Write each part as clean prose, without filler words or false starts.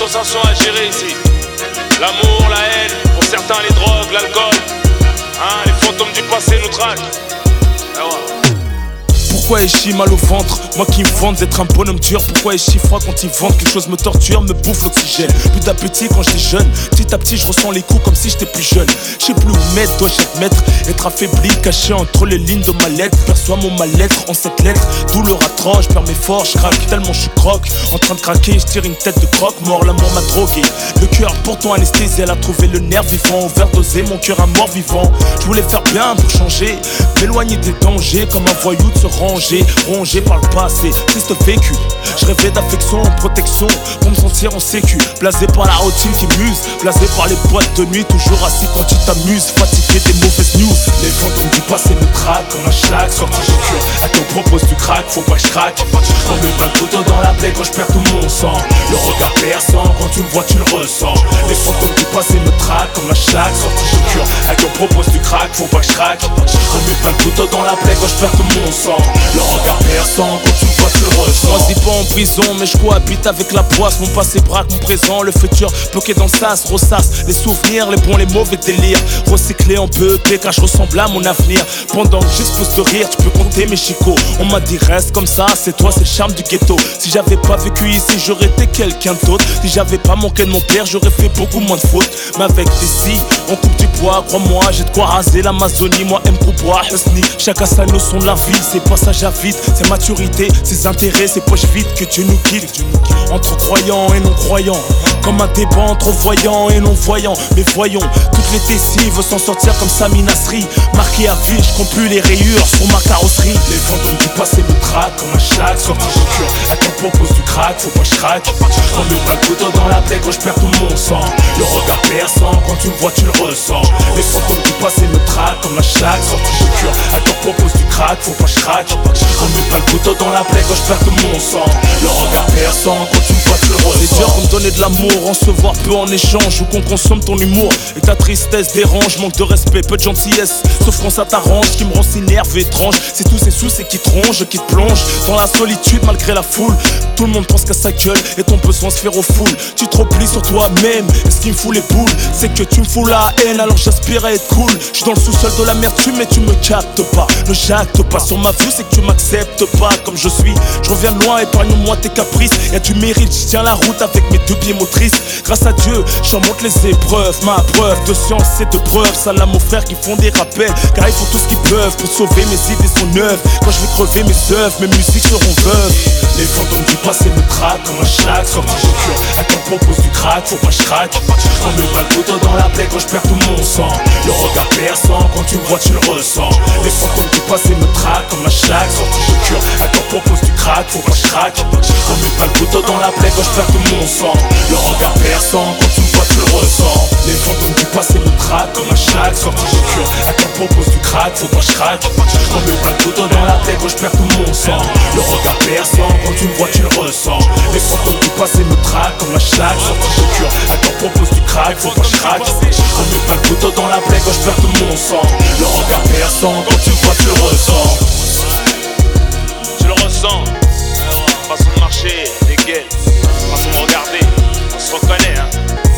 sensations à gérer ici. L'amour, la haine, pour certains les drogues, l'alcool. Hein, les fantômes du passé nous traquent. Ah ouais. Pourquoi ai-je mal au ventre? Moi qui me vante d'être un bonhomme dur. Pourquoi ai-je froid quand ils vendent? Quelque chose me torture, me bouffe l'oxygène. Plus d'appétit quand j'étais jeune. Petit à petit je ressens les coups comme si j'étais plus jeune. Je sais plus où mettre, dois-je admettre être affaibli, caché entre les lignes de ma lettre. Perçois mon mal-être en cette lettre. Douleur atroce, je perds mes forces, je craque tellement je suis croque. En train de craquer, je tire une tête de croque. Mort, l'amour m'a drogué. Le cœur pourtant anesthésié, elle a trouvé le nerf vivant. Overdosé, mon cœur à mort vivant. Je voulais faire bien pour changer, m'éloigner des dangers, comme un voyou de se ranger. Rongé par le passé, triste vécu. Je rêvais d'affection, protection, pour me sentir en sécu. Blasé par la routine qui muse, blasé par les boîtes de nuit. Toujours assis quand tu t'amuses, fatigué des mauvaises news. Les fantômes du passé me traquent comme un schlag. Sorti je cure, à qui on propose du crack, faut pas que je craque. Je me bats le couteau dans la plaie quand je perds tout mon sang. Le regard perçant, quand tu me vois tu le ressens. Les fantômes du passé me traquent comme un schlag. Sorti je cure, à qui on propose du crack, faut pas que je craque. Je me bats le couteau dans la plaie quand je perds tout mon sang. Le regard perçant, quand tu me vois tu le ressens. Moi je dis pas en prison, mais je cohabite avec la poisse. Mon passé braque mon présent, le futur bloqué dans le sas. Ressasse les souvenirs, les bons, les mauvais délires. Recyclé en PEP car je ressemble à mon avenir. Pendant que j'expose de rire, tu peux compter mes chicots. On m'a dit reste comme ça, c'est toi, c'est le charme du ghetto. Si j'avais pas vécu ici, j'aurais été quelqu'un d'autre. Si j'avais pas manqué de mon père, j'aurais fait beaucoup moins de fautes. Mais avec des si, on coupe du bois, crois-moi, j'ai de quoi raser l'Amazonie. Moi aime bois, Husni. Chacun sa notion de la vie, c'est passage à vide, c'est maturité, ses intérêts, ses poches vides que Dieu nous quitte. Entre croyants et non croyants, comme un débat entre voyants et non voyants. Mais voyons, toutes les tessies veulent s'en sortir comme Sami Nasri. Marqué à vie, je compte plus les rayures sur ma carrosserie. Les fantômes du passé me traquent comme un schlag. Sorti je cure, à qui on propose du crack, faut pas que je craque. Je remets pas le couteau dans la plaie quand je perds tout mon sang. Le regard perçant, quand tu me vois tu le ressens. Les fantômes du passé me traquent comme un schlag. Sorti je cure, à qui on propose du crack, faut pas que je craque. Je remets pas le couteau dans la plaie quand je perds tout mon sang. Le regard perçant, quand tu me vois tu le ressens. C'est dur pour me donner de l'amour, recevoir peu en échange, ou qu'on consomme ton humour. Et ta tristesse dérange, manque de respect, peu de gentillesse. Sauf quand ça t'arrange, ce qui me rend si nerveux, étrange. C'est tous ces soucis qui te rongent, qui te plongent dans la solitude malgré la foule. Tout le monde pense qu'à sa gueule et ton besoin se faire au full. Tu te replies sur toi-même, et ce qui me fout les boules, c'est que tu me fous la haine, alors j'aspire à être cool. J'suis dans le sous-sol de l'amertume, mais tu me captes pas. Ne jacte pas sur ma vue, c'est que tu m'acceptes pas comme je suis. Je reviens de loin, épargne-moi tes caprices. Y'a du mérite, je tiens la route avec mes deux pieds motrices. Grâce à Dieu, j'en monte les épreuves. Ma preuve de science et de preuve. Salam aux frères qui font des rappels, car ils font tout ce qu'ils peuvent pour sauver mes idées sont neuves. Quand je vais crever mes œuvres, mes musiques seront veuves. Les fantômes du passé me traquent comme un schlag. Sorti je cure, à qui on propose du crack, faut pas que je craque. Je remets pas le couteau dans la plaie quand je perds tout mon sang. Le regard perçant, quand tu me vois tu le ressens. Les fantômes du passé me traquent comme un schlag. Sorti je cure, à qui on propose du crack, faut pas que je craque. Je remets pas le couteau dans la plaie quand je perds tout mon sang. Le regard perçant, quand tu me vois tu le ressens. Les fantômes du passé me traquent comme un schlag. Sorti je cure, à qui on propose du crack, faut pas que je craque. Je remets pas le couteau dans la plaie quand je perds tout mon sang. Le regard perçant, quand tu me vois tu le ressens. Les fantômes du passé me traquent comme un schlag. Sorti je cure, à qui on propose du crack, faut pas que je craque. Je remets pas le couteau dans la plaie quand je perds tout mon sang. Le regard perçant, quand tu me vois tu le ressens. Tu le ressens. Façon de marcher, des gaines, façon de regarder, on se reconnaît hein.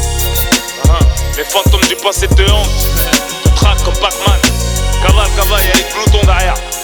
Les fantômes du passé te hantent, te traquent comme Pac-Man. Cavale, y'a les gloutons derrière.